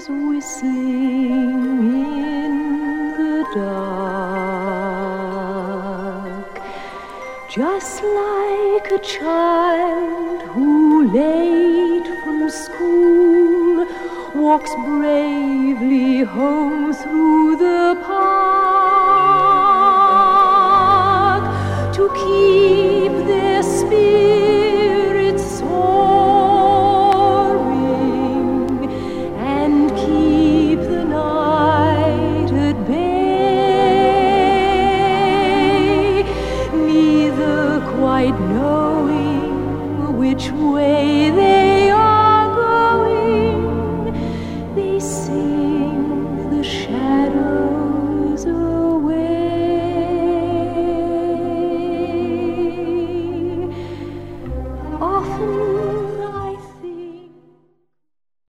whistling in the dark, just like a child who, late from school, walks bravely home through the park to keep their spirit